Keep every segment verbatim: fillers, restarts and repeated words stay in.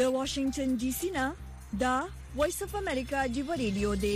د واشنگټن ډي سي نه دا وایس اف امریکا دی ریډیو دی.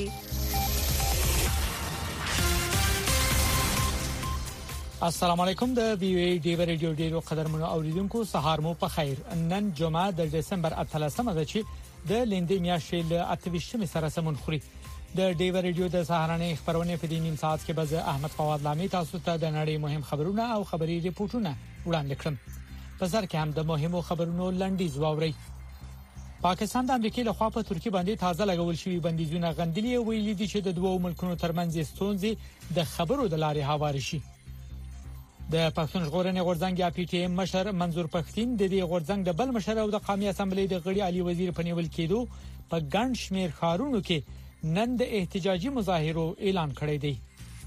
السلام علیکم. د وی او ای ډی ریډیو ډیرو قدرمنو اوریدونکو سهار مو په خیر. نن جمعه د دسمبر اتلسمه ده چې د لندې میاشتې له اتویشتمې سره سمون خوري. د ډی ریډیو د سهارنۍ خبرونه په دې نیم ساعت کې به احمد فواد لامي تاسو ته د نړۍ مهم خبرونه او خبري ریپورتونه وړاندې کړم. په سر کې هم د مهمو خبرونو لنډیز واوري. پاکستان د امریکای له خوا په ترکیه باندې تازه لګول شوی بندیزونه غندلي او ویلي دي چې د دوو ملکونو ترمنځ ستونزې د خبرو د لارې هواري شي. د پښتون ژغورنې غورځنګ یا پی ټی ایم مشر منظور پښتين د دې غورځنګ د بل مشر او د قومي اسمبلی د غړي علي وزیر په نیول کېدو په ګڼ شمیر ښارونو کې نن د احتجاجي مظاهرو اعلان کړی دی.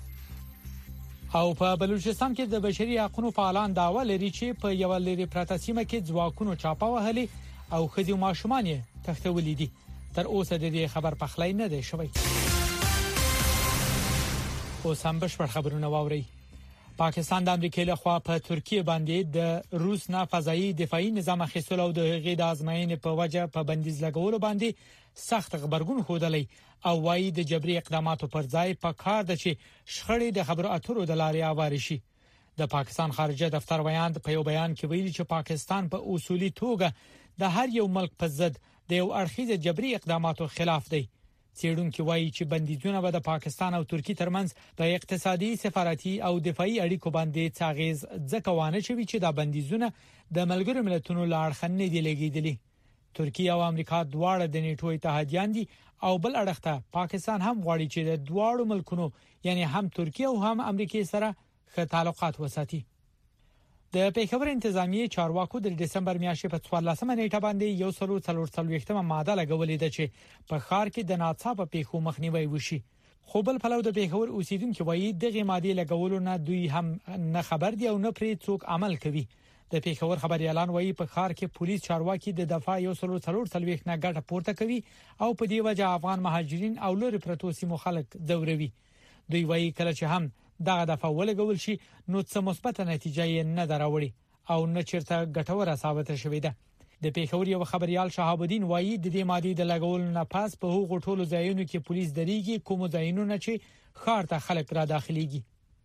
او په بلوچستان کې د بشري حقوقو فعالان دعوا لري چې په یو لري پراته سیمه کې ځواکونو چاپه وهلي او خځې او ماشومان یې تختولې دي. تر اوسه د دې خبر پخلی نه دی شوی. اوس هم بشپړ خبرونه واوري. پاکستان د امریکای له خوا په ترکیه باندې د روس نه فضایي دفاعي نظام اخیستلو او د غیر د ازمایښت په وجه په بندیز لګولو باندې سخت خبرګون خوده او وايي د جبري اقداماتو پر ځای په کار د چې شخړې د خبرو اترو د لارې اواري شي. د پاکستان خارجه دفتر بیان په یو بیان کې ویلي چې پاکستان په پا اصولي توګه د هر یو ملک په ضد د یو اړخیز جبري اقداماتو خلاف دی. څېړونکو وایي چې بندیزونه به د پاکستان او ترکیه ترمنځ په اقتصادي، سفارتي او دفاعي اړیکو باندې څاغیز ځکوانه شوي چې دا بندیزونه د ملګرو ملتونو لاړ خنې دی لګیدلي. ترکیه او امریکا دواړه د نیټو اتحادیان دي او بل اړخ ته پاکستان هم غواړي چې د دواړو ملکونو یعنی هم ترکیه او هم امریکا سره ښه تعلقات وساتي. د پیښور انتظامی چارواکو د دسمبر میاشتې په څوارلسمه نیټه باندې یو سلو څلور څلوېښتمه ماده لګولې ده چې په ښار کې د ناڅاپه پیښو مخنیوي وشي. خو بل پلو د پیښور اوسیدونکو وایي دغه ماده لګولو نه دوی هم نه خبر دي او نه پرې څوک عمل کوي. د پیښور خبريالان وایي په ښار کې پولیس چارواکي د دفاع یو سلو څلور څلوېښت نه ګټه پورته کوي او په دې وجه افغان مهاجرین او لوري پروتو سیمو خلک ځوروي. دوی وایي کله چې هم دغه دفعه ولګول شي نو څه مثبت نتیجه یې نه دراوړي او نه چیرته ګټوره ثابت شوې ده. د پیښور یو خبريال شهاب الدین وایي د دې ماده د لګول نه پاس په هغو ټولو ځایونو کې پولیس دریږي کوم ځایونه چې ښار ته خلک را داخليږي.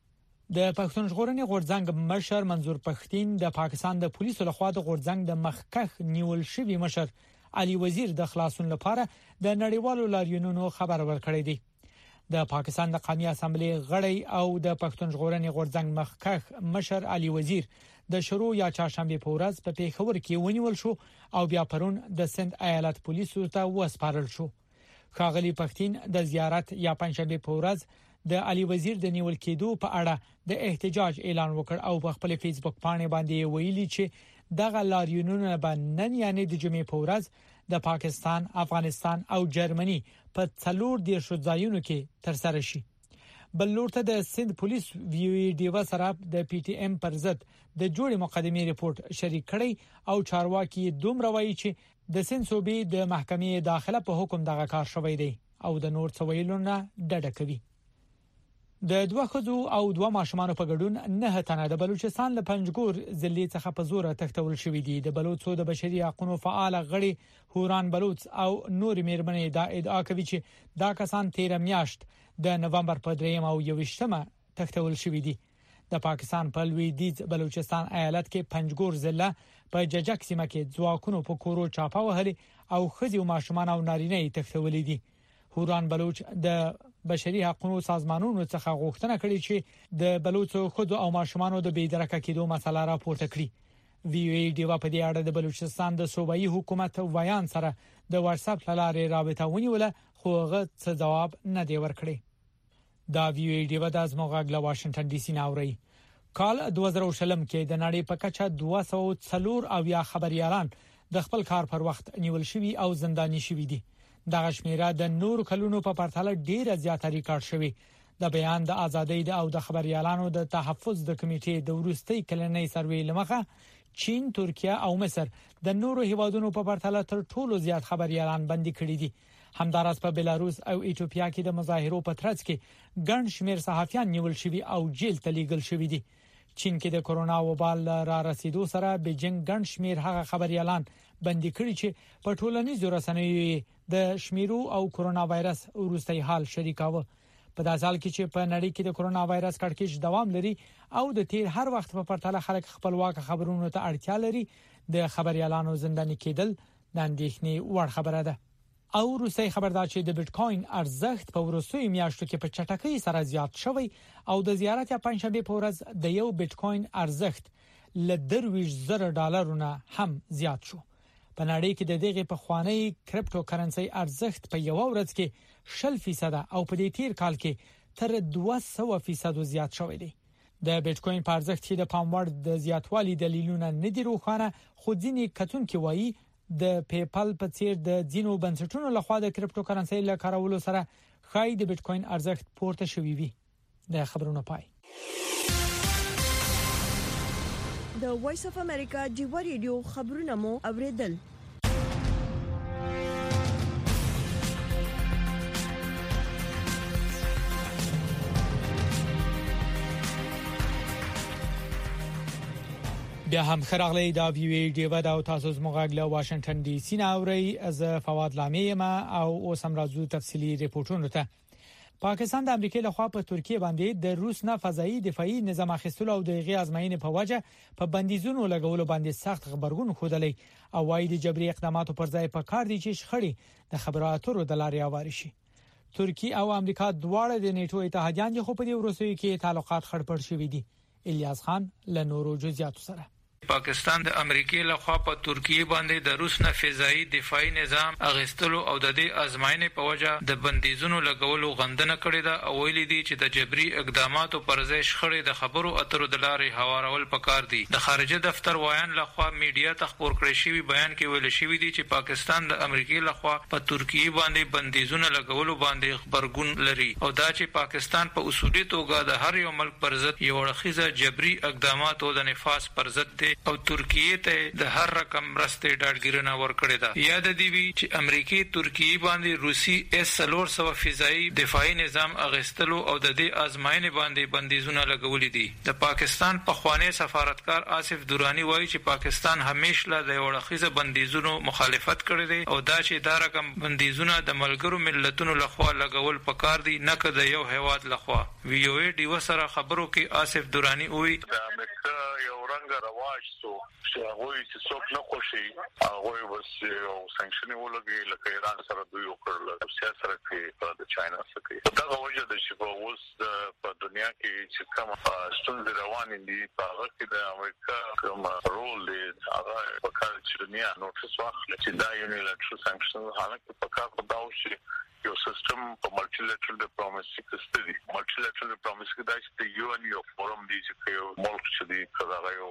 د پښتون ژغورنې غورځنګ مشر منظور پښتين د پاکستان د پولیسو لخوا د غورځنګ د مخکخ نیول شوی مشر علي وزیر د خلاصون لپاره د نړیوالو لاریونونو خبر ورکړی دی. د پاکستان د قومي اسمبلی غړی او د پښتون ژغورنې غورځنګ مخکخ مشر علي وزیر د شروع یا چهارشنبه په ورځ په پیښور کې ونیول شو او بیا پرون د سند ایالت پولیسو ته وسپارل شو. ښاغلي پښتين د زیارت یا پنځشنبه په ورځ د علي وزیر د نیول کېدو په اړه د احتجاج اعلان وکړ او په خپل فیسبوک باندې باندې ویلي چې دغه لاریونونه به نن یعنی د جمعې په ورځ د پاکستان، افغانستان او جرمني په څلور دیرش ځایونو کې ترسره شي. بل لورته د سند پولیس وی او ای ډیو سره د پی ټی ایم پر ضد د جوړې مقدمې ریپورت شریک کړي او چارواکي دومره وایي چې د سند صوبې د محکمې داخله په حکم دغه کار شوی دی او د نور څویلونه ډډه کوي. د دوه خزو او دوه ماشومان په ګډون نه تنه د بلوچستان له پنځګور ضلع څخه په زور تختول شوې دي. د بلوچستان د بشري حقوقو فعال غړي هوران بلوچ او نور میرمنې دا ادعا کوي چې دا کسان تیر میاشت د نومبر په دریم او یوشتمه تختول شوې دي. د پاکستان په لویدیځ بلوچستان ایالت کې پنځګور ضلع په ججک سیمه کې ځواکونو په کورو چاپه وهلي او خځې او ماشومان او نارینه تختولې دي. هوران بلوچ د بشري حقوقو سازمانونو څخه غوښتنه کړې چې د بلوچو خود او ماشومانو د بېدرکه کېدو مسله راپورته کړي. وی او ای ډیو په دې اړه د بلوچستان د صوبایي حکومت ویان سره د واتس اپ لارې رابطه ونیوله خو هغه څه جواب نه دی ورکړی. دا وی او ای ډیو د ازموغاګ له واشنگټن ډي سي ناوړي. کال دوه زره شلم کې د نړۍ په کچه دوه سوه څلور او یا خبريالان د خپل کار پر وخت نیول شوی او زنداني شوی دي. دغه شمیره د نور کلونو په پرتله ډیره زیاته ریکارډ شوی. د بیان د ازادۍ او د خبريالانو د تحفظ د کمیټې د ورستۍ کلنۍ سروې لمخه چین، ترکیه او مصر د نورو هیوادونو په پرتله تر ټولو زیات خبريالان بندي کړي دي. همداراز په بلاروس او ایتوپیا کې د مظاهرو په ترڅ کې ګڼ شمېر صحافیان نیول شوي او جیل ته لیږل شوي دي. چین کې د کورونا وبال را رسیدو سره بیجینګ ګڼ شمېر هغه خبريالان بندي کړي چې په ټولنیزو رسنیو د شمیرو او کرونا وایرس وروستي حال شریکاوه. په داسې حال کې چې په نړۍ کې د کرونا وایرس کړکېچ دوام لري او د تیر هر وخت په پرتله خلک خپلواک خبرونو ته اړتیا لري، د خبريالانو زنداني کېدل د اندېښنې وړ خبره ده. او روسي خبردار چې د بیت کوین ارزښت په وروستیو میاشتو کې په چټکۍ سره زیات شوی او د زیارت یا پنځشنبه په ورځ د یو بیت کوین ارزښت ل درویش زره ډالرونه هم زیات شو. په نړۍ کې د دغه په خوانی کرپټو کرنسي ارزښت په یو ورځ کې شل فیصد او په دې تیر کال کې تر دوه سوه فیصد زیات شوی دی. د بیت کوین په ارزښت کې د پاموړ د زیاتوالي دلیلونه نه دي روښانه، خو ځینې کتونکو وایي د پیپل په څیر د ځینو بنسټونو لخوا د کرپټو کرنسي له کارولو سره خای د بیت کوین ارزښت پورته شوی وي. د خبرونو پای. د وایس اف امریکا دیو ریډیو خبرونه مو اوریدل. بیا هم خراغلی دا ویوی دیو دا او تاسو زموږ له واشنگټن ډي سي نه اوري. از فواد لامي ما او اوس هم راځو تفصيلي ریپورتونو ته. پاکستان د امریکای لخوا په ترکیه باندې د روس نه فضائي دفاعي نظام اخیستلو او د غي ازمایښت په وجه په بندیزونو لګولو باندې سخت خبرګون خوده او وايي د جبري اقداماتو پر ځای په کار دي چې شخړې د خبراتو د لارې اواري شي. ترکیه او امریکا دواړه د نیټو اتحادیان دي، خو په دې وروستیو کې تعلقات خړپړ شوي دي. الیاس خان له نورو جزئیاتو سره. پاکستان د امریکای لخوا په ترکیه باندې د روس نه فضائي دفاعي نظام اغستلو او د دې ازمایښت په وجه د بندیزونو لګولو غندنه کړې ده او ویلي دي چې د جبري اقداماتو پر ځای شخړې د خبرو اترو د لارې هوارول پکار دي. د خارجه دفتر وایان لخوا میډیا ته خبر کړی شوی بیان کې ویل شوی دی چې پاکستان د امریکای لخوا په ترکیه باندې بندیزونه لګولو باندې خبرګون لري او دا چې پاکستان په اصولي توګه د هر یو ملک پر ضد یو رخصه جبري اقداماتو د نفاذ پر ضد دی او ترکیه ته د هر رقم راسته ډاډګیرنه ورکړې ده. یاد دی وی چې امریکای ترکیه باندې روسي اس څلور سوه فضائي دفاعي نظام اغستلو او د دې ازمایښت باندې بندیزونه لګولې دي. د پاکستان په خوانی سفارتکار آصف دورانی وایي چې پاکستان همیشه د وړخیزه بندیزونو مخالفت کړی دی او دا چې دا رقم بندیزونه د ملګرو ملتونو لخوا لګول پکار دي نه که د یو هیواد لخوا. وی او ای ډیو سره خبرو کې آصف دورانی وایي یو رنګ رواج سو چې هغه چې څوک نه خوشي هغه بس یو سانکشن ولګي لکه ایران سره دوی وکړل، روسیا سره کې د چاینا سره کې. دا وجه د چې په اوس په دنیا کې چې کوم ستونزې روانې دي په هغه کې د امریکا کوم رول دی هغه په کار چې دنیا نوټس واخلي چې دا یونیلاترال سانکشن حالکه په کار خو دا وشي یو سیستم په ملټیلیټرل ډیپلوماسي کې ستدي. ملټیلیټرل ډیپلوماسي کې دا چې یو ان یو فورم دی چې یو ملک چې دی کله یو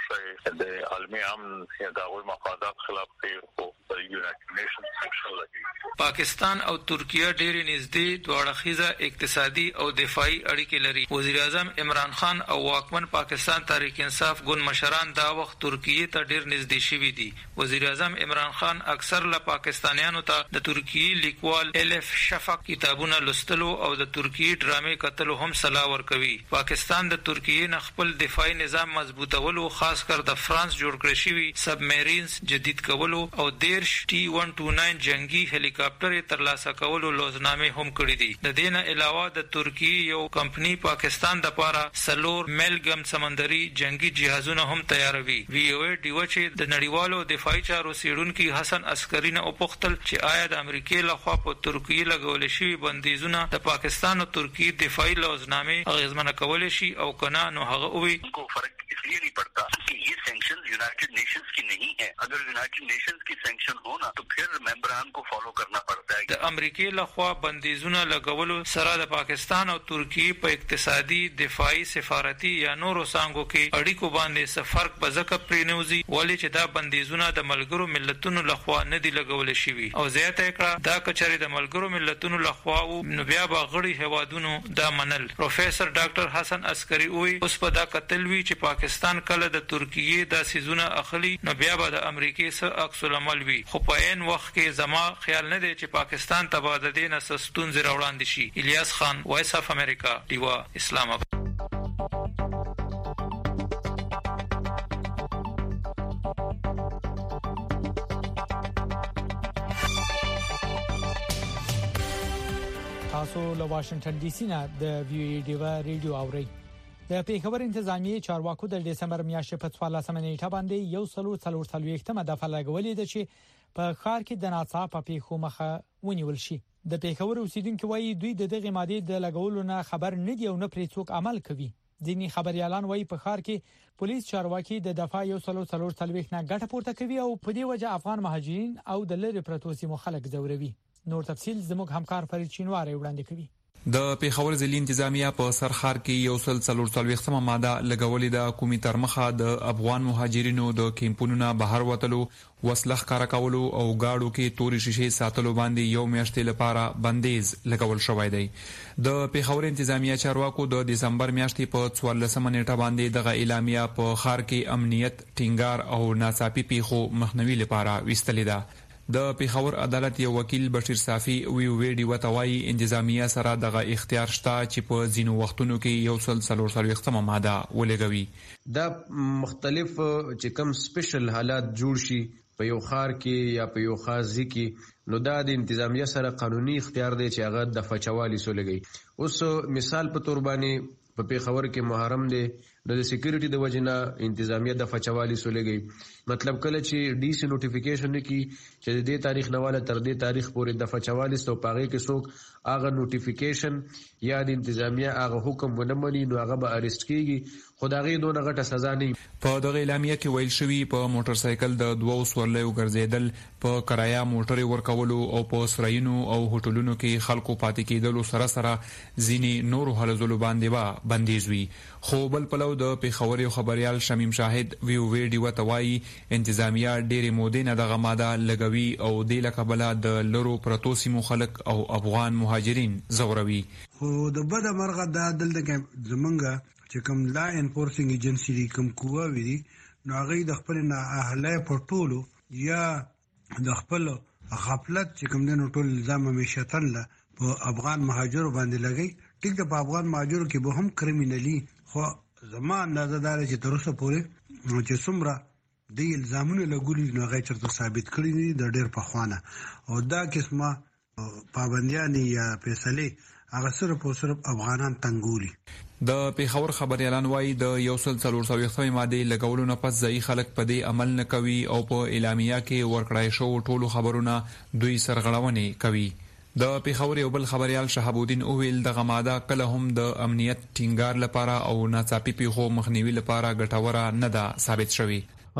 شی د عالمي امن یا د هغوی مفادات خلاف کوي او د یونایټډ نیشنز سیکشن لګي. پاکستان او ترکیه ډېر نږدې دواړه اقتصادي او دفاعي اړیکې لري. وزیر اعظم عمران خان او واکمن پاکستان تحریک انصاف ګوند مشران دا وخت ترکیه ته ډېر نږدې شوي دي. وزیر اعظم عمران خان اکثر له پاکستانیانو ته د ترکیه لیکوال الف شفق کتابونه لوستلو او د ترکیه ډرامې کتلو هم صلاح ورکوي. پاکستان د ترکیه نه خپل دفاعي نظام مضبوطولو خاص کر د فرانس جوړ کړی شوی سبمرینز جدید کولو او دیرش ټي ون ټو ناین جنگي هلیکاپټر ترلاسه کولو لوزنامې هم کړې دي. د دې نه علاوه د ترکیه یو کمپنی پاکستان د پاره سلور ملګم سمندري جنگي جهازونه هم تیاروي. وی او ای ډیو چې د نړیوالو دفاعي چارو سیډونکو حسن عسکری نه وپوښتل چې آیا د امریکای لخوا په ترکیه لګول شوی بندیزونه د پاکستان او ترکیه دفاعي لوزنامې اغیزمن کول شي او کنه نو هغه وی کو فرق इसलिए नहीं पड़ता कि ये सैंक्शंस यूनाइटेड नेशंस की नहीं है. अगर यूनाइटेड नेशंस की सैंक्शन हो ना तो फिर मेंबरान को फॉलो करना पड़ता है. د امریکای لخوا بندیزونه لګولو سره د پاکستان او ترکیه په اقتصادي دفاعي سفارتي یا نورو څنګهو کې اړیکو باندې څه فرق په ځکه پرینوزي ولې چې دا بندیزونه د ملګرو ملتونو لخوا نه دي لګول شوي او زیاته کړه دا کچري د ملګرو ملتونو لخوا نو بیا به غړي هوادونو دا منل. پروفیسور ډاکټر حسن عسکری وی اوس په دا کتلوي چې پاکستان کله د ترکیه د سيزونه اخلي نو بیا به د امریکای سره عکس العمل وي. خو په عین وخت کې زما خیال نه دی چې پاکستان ته به د دې نه ستونزې راوړاندې شي. الیاس خان، وایس اف امریکا، دیوا، اسلام آباد. تاسو له واشنگټن ډي سي نه د وی ای ډیوا ریډیو اورئ. د پیښور انتظامی چارواکو د دسمبر میاشتې په څوارلسمه نیټه باندې یو سلو څلور څلوېښتمه دفعه لګولې ده چې په ښار کې د ناڅاپه پیښو مخه ونیول شي. د پیښور اوسیدونکو وایي دوی د دغه ماده د لګولو نه خبر نه دی او نه پرې څوک عمل کوي. ځینې خبريالان وایي په ښار کې پولیس چارواکي د دفعه یو سلو څلور څلوېښت نه ګټه پورته کوي او په دې وجه افغان مهاجرین او د لری پروتو سیمو خلک ځوروي. نور تفصيل زموږ همکار فرید چینواری وړاندې کوي. د پیښور ضلع انتظامیه په سرخار کې یو سل څلور څلوېښتمه ماده لګولې د حکومت تر مخه د افغان مهاجرینو د کیمپونو بهر وتلو، وسلخ کار کولو او گاډو کې توري شیشې ساتلو باندې یو میاشتې لپاره بندیز لګول شوی دی. د پیښور انتظامیه چارواکو د دسمبر میاشتې په څوارلسمه نیټه باندې دغه اعلامیه په ښار کې امنیت ټینګار او ناڅاپي پیښو مخنیوي لپاره وستلې ده. د پیښور عدالت یو وکیل بشیر صافی وی ویډیو وتوای انتظامیه سره دغه اختیار شته چې په ځینو وختونو کې یو سل څلور څلوېښتمه ماده ولګوي. دا مختلف چې کوم سپیشل حالات جوړ شي په یو ښار کې یا په یو خاص ځای کې، نو دا د انتظامیه سره قانوني اختیار دی چې هغه د فچوالي سو لګي. اوس مثال په تور باندې په پیښور کې محرم دی، د سکیورټي د وجنه انتظامیه د فچوالي سو لګي. مطلب کله چې ډي سي نوټیفیکیشن کی چې د دې تاریخ نه والا تر دې تاریخ پورې د فچوالي سو پاغه کې څوک هغه نوټیفیکیشن یا د انتظامیه هغه حکم ونه مني نو هغه به اریسټ کیږي. خدای دونه غټه سزا نه. په دغه اعلامیه کې ویل شوی په موټر سایکل د دوو سورلیو ګرځیدل، په کرایه موټر ورکولو او په سرایونو او هوټلونو کې خلکو پاتې کېدل سره سره ځینې نورو حلزلو باندې با بندیز وي. خو بل پلو د پیښور یو خبريال شمیم شاهد وی ویډیو وتوای انتظامیه ډېری مودې نه دغه ماده لګوي او د لکبله د لرو پروتو سیمو خلک او افغان مهاجرین زوروي. خو د بده مرغه دا دلته زمونږه چې کوم لا انفورسینګ ایجنسی دی کوم قوه وي نو هغه د خپل نه اهله پټولو یا د خپل غفلت چې کوم دنو ټول الزام مشتل په افغان مهاجرو باندې لګي. ټیک د افغان مهاجرو کې به هم کریمینالي، خو زمان نظردار چې تر اوسه پورې چې څومره د الزامونو لګولي نو هغه چرته ثابت کړی دي د ډېر په خوانه او دا قسمه پابندیان یا فیصله هغه صرف او صرف افغانان تنګولي. د پیښور خبريالان وایي د یو سل څلور څلوېښتمه ماده لګولو نه پس ځای خلک په دې عمل نه کوي او په اعلامیه کې ورکړای شو ټولو خبرونه دوی سرغړونې کوي. د پیښور یو بل خبريال شهاب الدین اویل دغه ماده کله هم د امنیت ټینګار لپاره او ناڅاپي پیښو مخنیوي لپاره ګټوره نه ده ثابت شوی.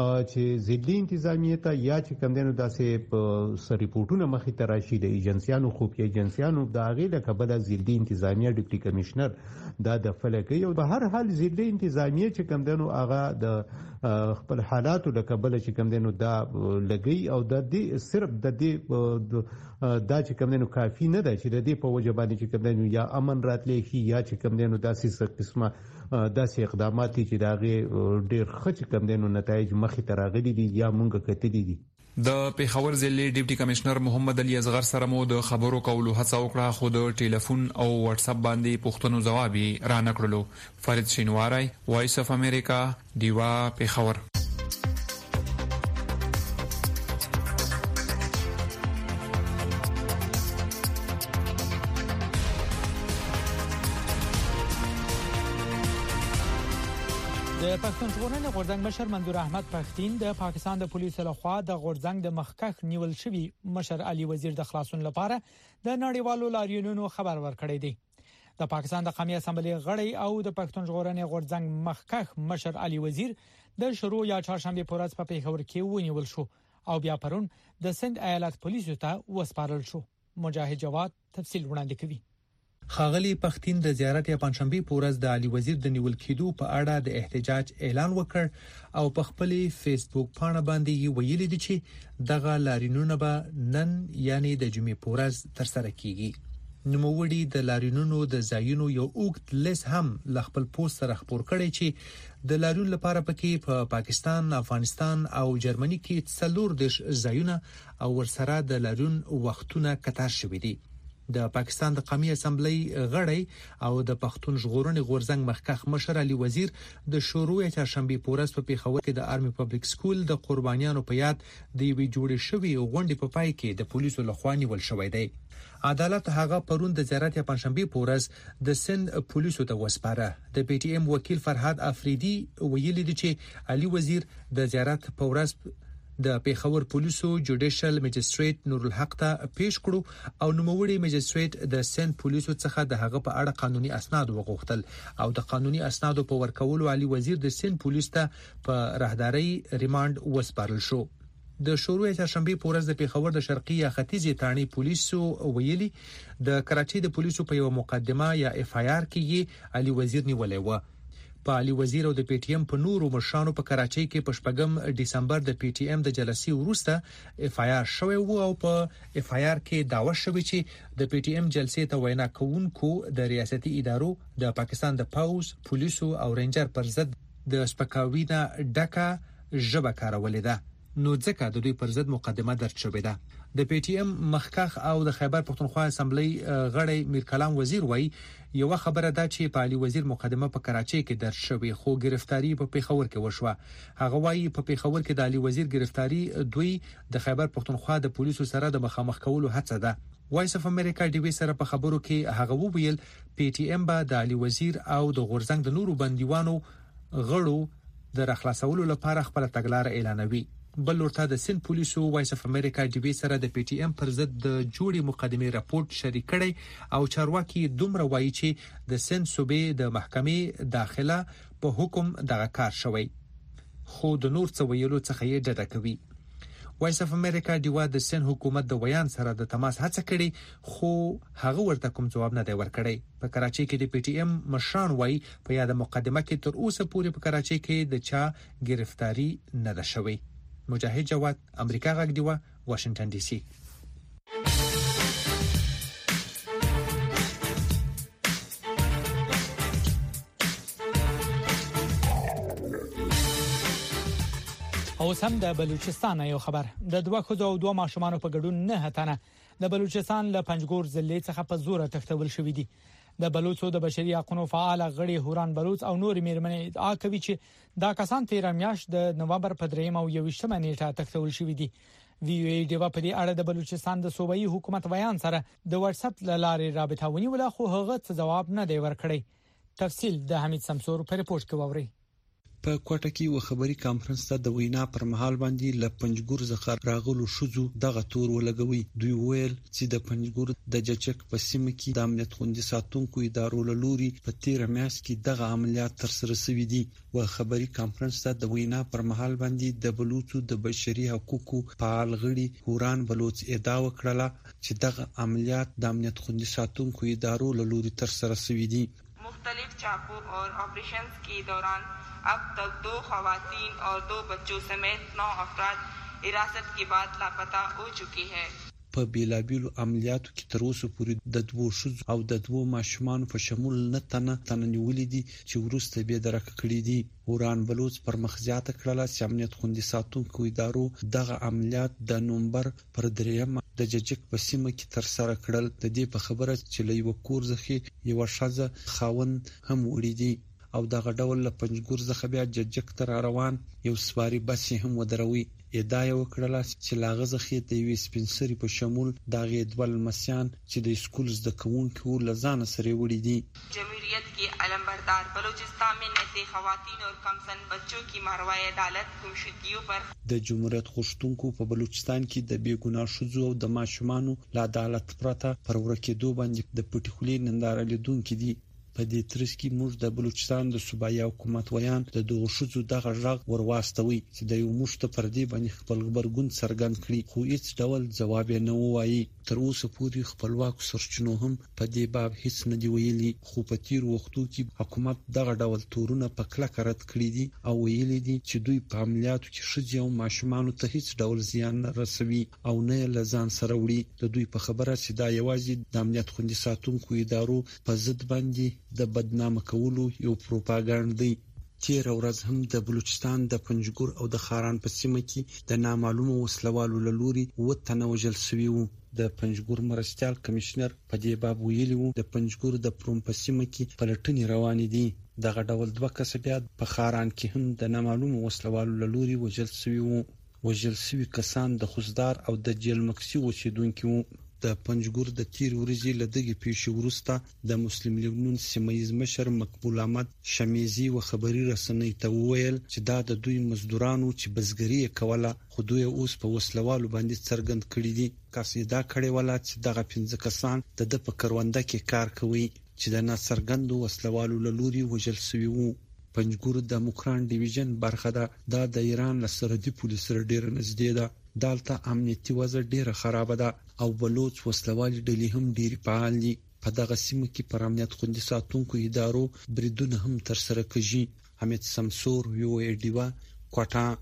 چې ضلعي انتظامیه ته یا چې کمدنو داسې په سر ریپورتونو مخې ته راشي د ایجنسیانو خفیه ایجنسیانو د هغې له کبله ضلعي انتظامیه ډیپټي کمشنر دا د فلکي او په هر حال ضلعي انتظامیه چې کمدنو هغه د خپل حالاتو له کبله چې کمدنو دا لګي او د دې صرف د دې دا چې کمدنو کافي نه ده چې د دې په وجه باندې چې کمدنو یا امن راتلی شي یا چې کمدنو داسې قسمه داسې اقدامات چې دا غي ډېر خچ کمدنو نتایج مخې ته راغلي دي یا مونږ کتلي دي. د پیښور ضلع ډیپټي کمشنر محمد علي اصغر سره مو د خبرو کولو هڅه وکړه خو د ټلیفون او واتس اپ باندې پوښتنو جواب یې را نکړلو. فرید شینواری، وایس اف امریکا، دیوا، پیښور. د پښتون ژغورنې غورځنګ مشر منظور احمد پښتين د پاکستان د پولیسو لخوا د غورځنګ د مخکښ نیول شوی مشر علي وزیر د خلاصون لپاره د نړیوالو لاریونونو خبر ورکړی دی. د پاکستان د قومي اسمبلی غړی او د پښتون ژغورنې غورځنګ مخکښ مشر علي وزیر د شروع یا چهارشنبه په ورځ په پیښور کې ونیول شو او بیا پرون د سند ایالت پولیسو ته وسپارل شو. مجاهد جواد تفصیل وړاندې کوي. خاغلی پښتين د زیارت یا پنځشنبه په ورځ د علي وزیر د نیول کېدو په اړه د احتجاج اعلان وکړ او په خپل فیسبوک پاڼه باندې ویلي دي چې دغه لارینونه به نن یعنی د جمعې په ورځ تر سره کیږي. نوموړي د لارینونو د ځایونو یو اوږد لیست هم ل خپل پوسټ سره خبر کړی چې د لارین لپاره پکې په پا پاکستان، افغانستان او جرمني کې څلور دیش ځایونه او ورسره د لارین وختونه کتار شوي دي. د پاکستان د قومي اسمبلی غړی او د پښتون ژغورنې غورځنګ مخکخ مشر علي وزیر د شروع چهارشنبه پورز په پیښور کې د آرمي پبلک سکول د قربانیانو په یاد د یوې جوړې شوې غونډې په پای کې د پولیسو لخوا نیول شوې ده. عدالت هغه پرون د زیارت یا پنځشنبه پورز د سند پولیسو ته وسپاره. د پی ټی ایم وکیل فرهاد افریدي ویلي دی چې علي وزیر د زیارت پورز د پیښور پولیسو جوډیشل میجستریټ نور الحق ته پیش کړو او نوموړي میجستریټ د سند پولیسو څخه د هغه په اړه قانوني اسناد وغوښتل او د قانوني اسنادو په ورکولو علي وزیر د سند پولیس ته په راهداري ریماند وسپارل شو. د شروع چهارشنبه پورز د پیښور د شرقي یا ختیځي تاڼي پولیسو ویلي د کراچۍ د پولیسو په یو مقدمه یا اف آی آر کې علي وزیر نیولې و. په علي وزیر او د پی ټی ایم په نورو مشرانو په کراچۍ کې په شپږم دسمبر د پی ټی ایم د جلسې وروسته اف آی آر شوی وو او په اف آی آر کې داوا شوی چې د پی ټی ایم جلسې ته وینا کوونکو د ریاستي ادارو د پاکستان د پاوز پولیسو او رینجر پر ضد د سپکاوي نه ډکه ژبه کارولې ده، نو ځکه د دوی پر ضد مقدمه درج شوې ده. د پی ټی ایم مخکخ او د خیبر پختونخوا اسمبلی غړی میر کلام وزیر وایي یو خبره ده چې په علي وزیر مقدمه په کراچۍ کې درج شوې خو گرفتاری په پیښور کې وشوه. هغه وایي په پیښور کې د علي وزیر گرفتاری دوی د خیبر پختونخوا د پولیسو سره د مخامخ کولو هڅه ده. وایس اف امریکا ډي وی سره په خبرو کې هغه وویل پی ټی ایم به د علي وزیر او د غورځنګ د نورو بندیوانو غړو د راخلاصولو لپاره خپل تګلارې اعلانوي. بل ورته د سند پولیسو وایس اف امریکا ډي وی سره د پی ټی ایم پر ضد د جوړې مقدمې راپورټ شریک کړي او چارواکي دومره وایي چې د سند صوبې د محکمې داخله په حکم دغه کار شوی خو د نور څه ویلو څخه یې ډډه کوي. وایس اف امریکا ډیوا د سند حکومت د ویان سره د تماس هڅه کړي خو هغه ورته کوم جواب نه دی ورکړی. په کراچۍ کې د پی ټی ایم مشران وایي په یاد مقدمه کې تر اوسه پورې په کراچۍ کې د چا گرفتاری نه ده شوی. مجاهد جواد امریکا غږ دیوه واشنگټن ډي سي. او سم د بلوچستان یو خبر د دوه خو او دوه ماشومان په ګډون نه هتنه د بلوچستان له پنځګور ضلع څخه په زور تختول شوې دي. د بلوچو د بشري حقوقو فعال غړي هوران بلوچ او نور میرمنې ادعا کوي چې دا کسان تیر میاشت د نومبر په دریم او یویشتمه نیټه تختول شوې دي. وی یو ای ډیوا په دې اړه د بلوچستان د صوبایي حکومت بیان سره د واتس اپ لارې رابطه ونیول خو هغه څه جواب نه دی ورکړی. تفصیل د حمید سمسور په ریپورت کې ووري. په کوټه کې و خبري کانفرنس ته د وینا پر مهال باندې ل پنځګور ځخه راغلو شوزو دغه تور ولګوي. دوی ویل چې د پنځګور د جچک په سیمه کې د امنیت خوندي ساتونکو ادارو له لوري په تیر میاشت کې دغه عملیات تر سره شوي دي. و خبري کانفرنس ته د وینا پر مهال باندې د بلوچو د بشري حقوقو فعال غړي هوران بلوچ ادعا وکړه چې دغه عملیات د امنیت خوندي ساتونکو ادارو له لوري تر سره شوي دي. मुख्तलिफ चाकू और ऑपरेशंस के दौरान अब तक दो खवातीन और दो बच्चों समेत नौ अफराद हिरासत के बाद लापता हो चुके हैं. په بیلابیلو عملیاتو کې تر اوسه پورې د دوه شوز او د دوه ماشومان په شمول نه تنه تنه نیولې دي چې ورسته به درک کړی دي. هوران بلوچ پر مخزیات کړل چې امنیت خوندي ساتونکو ادارو دغه عملیات د نومبر پر دریم د ججک په سیمه کې تر سره کړل. د دې په خبره چې له یو کور ځخه یو شازه خاوند هم وړي دي او دغه ډول له پنځګور ځخه بیا ججک تر روان یو سواری بس هم ودروي. ادعا وکړه چې لاغزه خې د یو سپنسري په شمول د غیدول مسیان چې د سکول زده کوونکو لزان سره وړي دي. جمهوریت کی علمبردار بلوچستان میں نسے خواتین اور کمسن بچوں کی ماروای عدالت گمشدگیوں پر د جمهوریت غوښتونکو په بلوچستان کې د بیګناه شوزو او د ماشومانو له عدالت پرته پر ورکېدو باندې د پټخولي ننداره لیدونکو دي. په دې ترڅ کې موږ د بلوچستان د صوبایي حکومت ویان د دغه شوزو دغه ژغ ورواستوي چې د یو مشت پر دې باندې خپل خبرګون څرګند کړي خو هیڅ ډول جواب نه وایي. تر اوسه پورې خپلواک سرچینو هم په دې باب هیڅ نه دی ویلي خو په تیر وختو کې حکومت دغه ډول تورونه په کلکه رد کړی دي او ویلي دي چې دوی په عملیاتو کې ښځې او ماشومان ته هیڅ ډول زیان نه رسوي او نه لزان سره وړي. د دوی په خبره چې دا یوازې د امنیت خوندي ساتونکو ادارو په ضد باندې د بدنامه کولو یو پروپاګاندا دی. تیر ورځ هم د بلوچستان د پنجګور او د خاران په سیمه کې د نامعلومو وسلوالو لوري و تنه وژل شوي وو. د پنجګور مرستيال کمشنر په دې باب ویلي وو د پنجګور د پروم په سیمه کې پلټنې روانې دي. دغه ډول دوه کسبيات په خاران کې هم د نامعلومو وسلوالو لوري وژل شوي وو. وژل شوي کسان د خوزدار او د جیل مکسي اوسیدونکو وو. د پنجګور د تیر ورځې لدغه پیښې وروسته د مسلم لیگ نون سیمایي مشر مقبول احمد شمیزي و خبري رسنۍ ته وویل چې دا د دوی مزدورانو چې بزګري کوله خو دوی اوس په وسلوالو باندې څرګند کړي دي. قصیدا کړي ولا چې دغه پنځه کسان د د په کرونده کې کار کوي چې د ناڅرګندو وسلوالو لوري وژل شوي وو. پنجګور د موکران ډیویژن برخه ده. دا د ایران له سرحدي پولیس سره ډیر نږدې ده. دالته امنیتي وضع ډیره خراب ده او بلوچ وسلوالي ډلې هم ډیر فعال دي. په دغه سیمه کې پر امنیت خوندي ساتونکو ادارو بریدونه هم تر سره کوي. حمید سمسور یو ای ډیوا کوټا.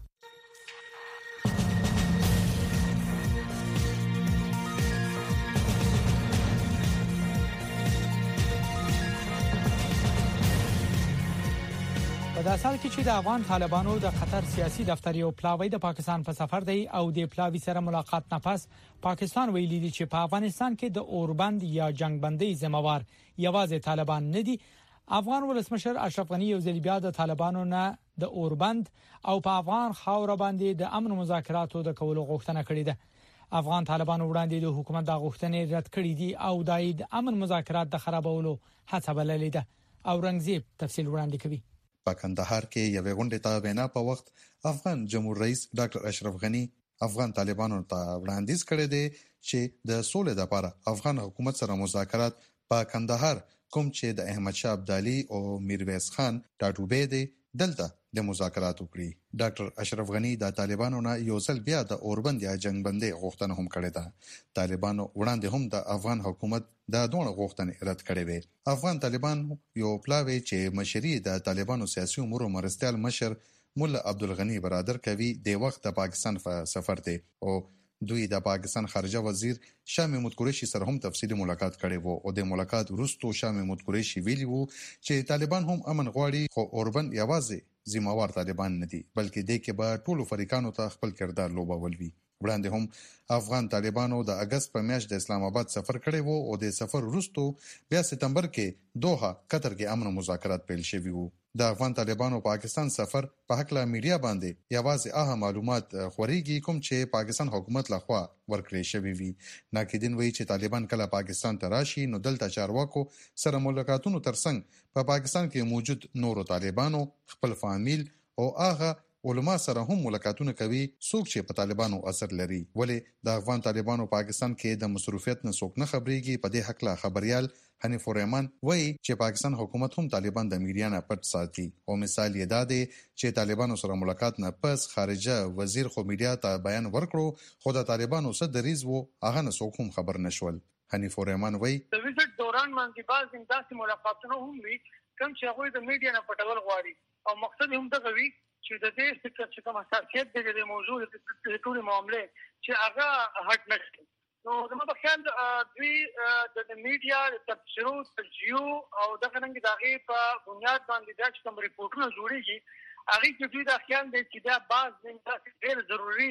دا سال کې چې د افغان طالبانو د قطر سیاسي دفتر یو پلاوی د پاکستان په سفر دی او د پلاوی سره ملاقات نه پس پاکستان ویلي دی چې په افغانستان کې د اوربند یا جنگبندي ذمہوار یوازې طالبان نه دي. افغان ولسمشر اشرف غنی یو ځل بیا د طالبانو نه د اوربند او په افغان خاور باندې د امن مذاکراتو د کولو غوښتنه کړې ده. افغان طالبانو وړاندې د حکومت د غوښتنې رد کړې دي او د امن مذاکرات د خرابولو هڅه بللې ده. او رنگزیب تفصیل وړاندې کوي. په کندهار کې یوې غونډې ته وینا په وخت افغان جمهور رئیس ډاکټر اشرف غنی افغان طالبانو ته وړاندیز کړی دی چې د سولې لپاره افغان حکومت سره مذاکرات په کندهار کوم چې د احمد شاه ابدالي او میرویس خان ټاټوبې دی دلته د مذاکرات وکړي. ډاکټر اشرف غنی د طالبانو نه یو ځل بیا د اوربند یا جنگبندي غوښتنه هم کړې ده. طالبانو وړاندې هم د افغان حکومت د دوه غوښتنې رد کړې وي. افغان طالبان یو پلاوی چې مشري د طالبانو سیاسي امور مرستيال مشر مولا عبدالغنی برادر کوي د وخت د پاکستان په سفر دی او دوی د پاکستان خارجه وزیر شاه محمود قریشي سره هم تفصیلی ملاقات کړي وو او د ملاقات وروسته شاه محمود قریشي ویلي وو چې طالبان هم امن غواړي خو اوربند یوازې ذمہوار طالبان نه دي بلکې د کې به ټولو فریقانو ته خپل کردار لوبول وي. وړاندې هم افغان طالبانو د اگست په میاشت د اسلام آباد سفر کړی وو او د سفر وروسته بیا سپتمبر کې دوحه قطر کې امن مذاکرات پیل شوي وو. د افغان طالبانو پاکستان سفر په حق لا میډیا باندې یوازې هغه معلومات خوريږي کوم چې پاکستان حکومت لخوا ورکړي شوی وي. ناقدین وایي چې طالبان کله پاکستان ته راشي نو دلته چارواکو سره ملاقاتونو ترڅنګ په پاکستان کې موجود نورو طالبانو خپل فامیل او هغه علما سره هم ملاقاتونه کوي څوک چې په طالبانو اثر لري. ولې د افغان طالبانو پاکستان کې د مصروفیت نه څوک نه خبريږي. په دې حق لا خبريال حنیف الرحمن وایي چې پاکستان حکومت هم طالبان د میډیا نه پټ ساتي او مثال یې دا دی چې طالبانو سره ملاقات نه پس خارجه وزیر خو میډیا ته بیان ورکړو خو د طالبانو څخه د ریز وو هغه نه څوک هم خبر نشول. حنیف الرحمن وایي د ویزټ دوران باندې بعض انداسي ملاقاتونه هم وي کوم چې هغه د میډیا نه پټول غواړي او مقصد هم دغه وي چې د دې څخه چې کوم حساسیت دی د موضوع د ټولې معاملې چې هغه هټ نشي. نو زموږ په خیال دوی د میډیا د تبصرو تجزیو او دغه رنګ دغه په بنیاد باندې دا چې کوم ریپورتونه جوړیږي هغه چې دوی د خیال دی چې دا بعض د ډېر ضروري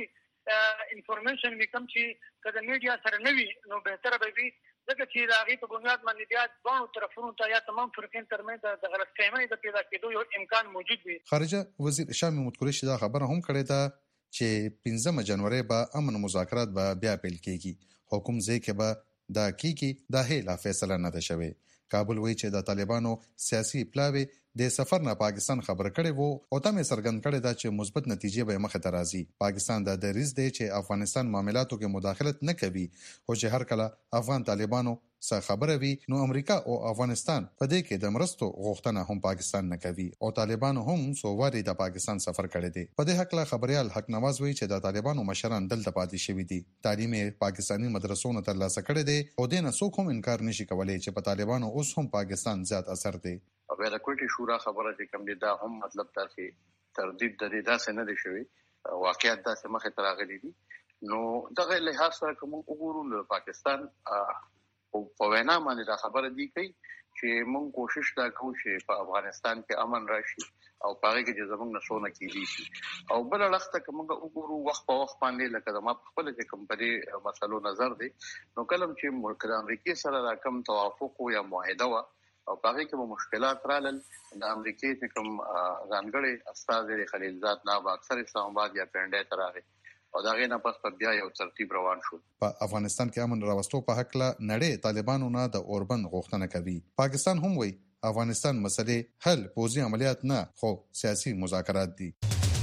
انفارمیشن کوم چې کله میډیا سره نوي نو بهتره به وي ځکه چې هغه په بنیاد باندې بیا دوه طرفونو ته یا تمام فرقین ترمنځ د غلطفهمۍ د پیدا کېدو یو امکان موجود وي. خارجه وزیر شاه محمود قریشي دا خبره هم کړې ده چې پنځمه جنوري به امن مذاکرات به بیا پیل کیږي. حکومت ځکه کې به دا کیږي د هیله فیصله نه ده شوې. کابل وایي چې د طالبانو سیاسي پلاوی د سفر نه پاکستان خبر کړي وو او تمه سرګند کړي دا چې مثبت نتیجې به مخه ته راځي. پاکستان د دریز دی چې افغانستان معاملاتو کې مداخلت نه کوي خو چې هر کله افغان طالبانو څخه خبره وي نو امریکا او افغانستان په دې کې د مرستو غوښتنه هم پاکستان نه کوي او طالبانو هم سوواري د پاکستان سفر کړي دي. په دې حق لا خبريال حق نواز وایي چې د طالبانو مشران دلته پاتې شوي دي. تعلیم پاکستانی مدرسو نه ترلاسه کړي دي او د نه څوک هم انکار نشي کولای چې په طالبانو اوس هم پاکستان زیات اثر دی. او د کوټي شورا خبره چې کوم دي دا هم مطلب تاسو تردید د دې داسې نه دي شوی واقعیت داسې مخه تراغلي دي. نو دغه لحاظ سره کوم وګورو پاکستان او په وینا باندې دا خبره دی کوي چې موږ کوشش دا کوو چې په افغانستان کې امن راشي او پاره کې چې زموږ نشونه کېدي شي او بل لخته کومه وګورو وخت په وخت باندې لکه د ما خپل کې کمپنی مسلو نظر دی نو کلم چې ملک د امریکای سره راکم توافق یا معاهده وا او پاره کې به مشکلات رالل د امریکای چې کوم ځانګړي استاد خلیلزاد ناب اکثر اسلام آباد یا پنډه ترغه او دا غینه پس په بیا یو ترتیب روان شو. په افغانستان کې امن راوستو په حق لا نړۍ طالبانو نه د اوربند غوښتنه کوي. پاکستان هم وایي افغانستان مسلې حل پوځي عملیات نه خو سیاسي مذاکرات دي.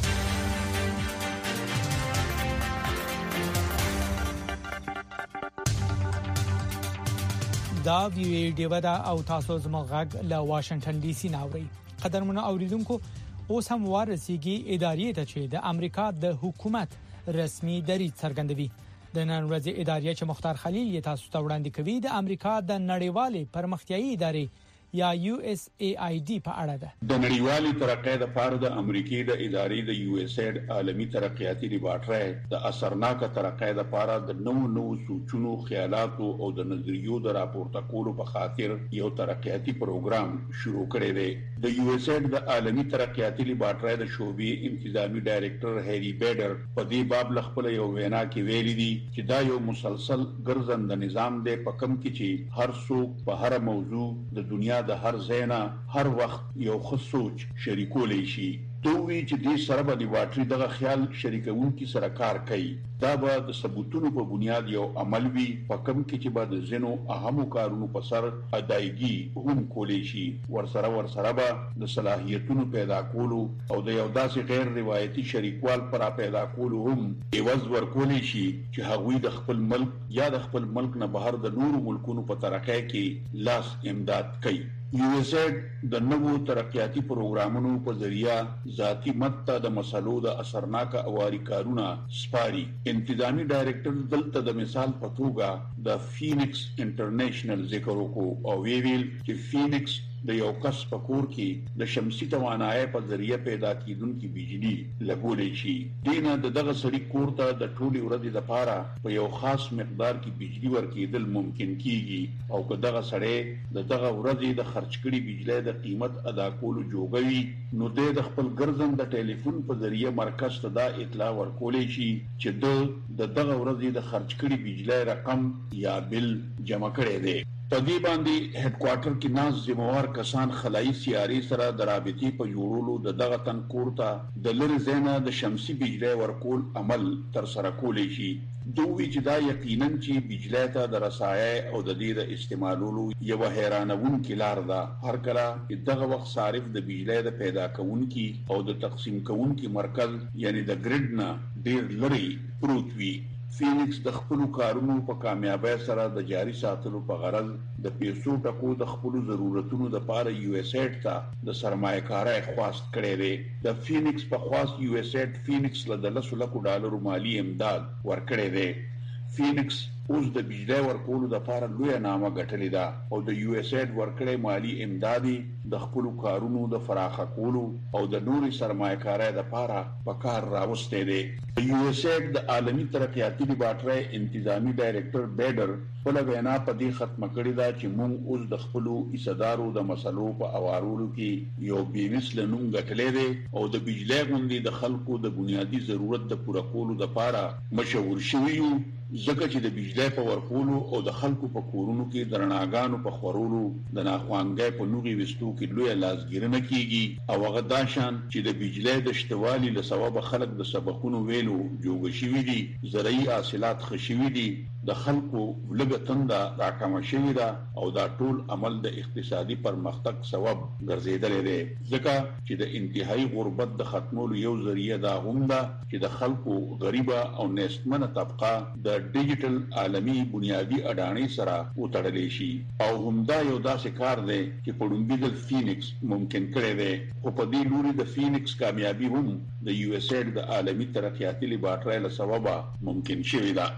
دا ویډیو ډیو دا او تاسو زموږ له واشنگټن ډي سي ناوړي. قدرمنو اوریدونکو اوس هم ورسیږي ادارې ته چې د امریکا د حکومت رسمي دریځ څرګندوي. د نن ورځې ادارې چې مختار خلیل یې تاسو ته وړاندې کوي د امریکا د نړیوالې پرمختیایي ادارې یا یو اس ای آی ډي په اړه ده. د نړیوالې ترقۍ لپاره د امریکای د ادارې د یو اس ایډ عالمي ترقیاتي لیبارټرۍ د اثرناکه ترقۍ لپاره د نو نو سوچونو خیالاتو او د نظریو د راپورته کولو په خاطر یو ترقیاتي پروګرام شروع کړی دی. د یو اس ایډ د عالمي ترقیاتي لیبارټرۍ د شوبې انتظامی ډایریکټر هری بیډر په دې باب خپل یو وینا کې ویلي دي چې دا یو مسلسل ګرځند نظام دی په کوم کې چې هر څوک په هر موضوع د دنیا د هر ځاینا هر وخت یو خصوص شریکولای شي. دوی چې دې سره به د واټري دغه خیال شریکونکو سره کار کوي. دا به د ثبوتونو په بنیاد یو عمل وي په کوم کې چې به د زینو اهمو کارونو په سر ادایګي هم کولای شي. ورسره ورسره به د صلاحیتونو پیدا کولو او د یو داسې غیر روایتي شریکوال پر پیدا کولو هم ایواز ورکولای شي چې هغوی د خپل ملک یا د خپل ملک نه بهر د نورو ملکونو په ترقۍ کې لاس امداد کوي. یو اس ایډ د نوو ترقیاتي پروګرامونو په ذریعہ ذاتی مت د مسلو د اثرناکه اواري کارونه سپاري. انتظامی ډایریکټر دلته د مثال په توګه د فینکس انټرنیشنل ذکر وکړو او وی ویل چې فینکس د یو کس په کور کې د شمسي توانایي په ذریعہ پیدا کیدونکو بجلی لګولې شي. دینه د دغه سړي کور ته د ټولي ورځې لپاره په یو خاص مقدار کې بجلی ورکېدل ممکن کیږي او که دغه سړی د دغه ورځې د خرج کړي بجلی د قیمت ادا کولو جوګوي نو د خپل ګرځند د ټلیفون په ذریعہ مرکز ته دا اطلاع ورکولې شي چې د دغه ورځې د خرج کړي بجلی رقم یا بل جمع کړي دی. په دې باندې هډ کوارټر کې ناز ذمہوار کسان خلایي سیاري سره د رابطې په جوړولو د دغه تن کور ته د لری زینا د شمسي بجلی ورکول عمل تر سره کولی شي. دوی چې دا یقینا چې بجلی ته د رسایي او د دې د استعمالولو یو حیرانونکې لار ده. هر کله دغه وخت صارف د بجلی د پیدا کوونکي او د تقسیم کوونکي مرکز یعنی د ګریډ نه ډیر لري پروت وي. فینکس د خپل کارونو په کامیابی سره د جاري ساتلو په غرض د پیسو ټکو د خپل ضرورتونو د پاره یو اس ایډ ته د سرمایه‌کارۍ خواست کړی دی. د فینکس په خواست یو اس ایډ فینکس له د لسو لکو ډالرو مالی امداد ورکړی دی. فینکس اوس د بجلی ورکولو د لپاره لوی نامه ګټلې ده او د یو اس ایډ ورکړی مالی امدادي د خپل کارونو د فراخه کولو او د نوري سرمایه‌کارۍ د لپاره په کار راوستي دي. یو اس ایډ د عالمي ترقیاتي لیبارټرۍ انتظامی ډایریکټر بیډر په وینا په دې ختمه کړې ده چې موږ اوس د خپل ایصدارو د مسلو په اوارولو کې یو بیمثل نوم ګټلې دي او د بجلی غوندي د خلکو د بنیادی ضرورت د پوره کولو لپاره مشهور شوی یو ځکه چې د بجلی په ورکولو او د خلکو په کورونو کې د رڼاګانو په خورولو د ناخوانګۍ په نوغي وستو کې لوی لاسګیرنه کیږي او هغه داشان چې د بجلی د شتوالي له سبب خلک د سبقونو ویلو جوړ شوي دي. زرعي حاصلات خشوي دي، د خلکو لږه تنده راکمه شوې ده او دا ټول عمل د اقتصادي پرمختګ سبب ګرځیدلی دی ځکه چې د انتهایی غربت د ختمولو یو ذریعہ دا هم ده چې د خلکو غریبه او نیستمنه طبقه د ډیجیټل عالمي بنیادی اډانی سره وتړلی شي او همدا یو داسې کار دی چې په لومړي ځل فینکس ممکن کړی دی. خو په دې لوري د فینکس کامیابي هم د یو اس ایډ د عالمي ترقیاتي لیبارټرۍ له سببه ممکن شوې ده.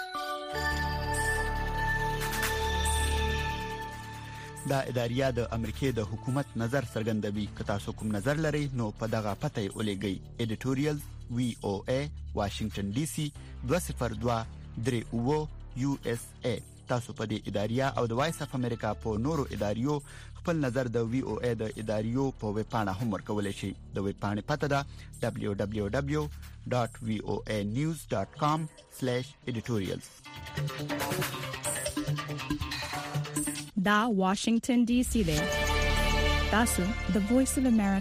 دا اداریه د امریکای د حکومت نظر څرګندوي. که تاسو کوم نظر لرئ نو په دغه پته یې ولېږئ. ایډیټوریال وی او ای واشنگټن ډي سي دوه صفر دوه درې اوه یو اس ای تاسو په دې اداریه او د وایس اف امریکا په نورو اداریو خپل نظر د وی او ای د اداریو په ویب پاڼه هم ورکولای شئ. د ویب پاڼې پته ده دبليو دبليو دبليو ډاټ وی او ای نیوز ډاټ کام سلیش ایډیټوریالز. دا واشنگټن ډي سي دی. تاسو د وایس اف امریکا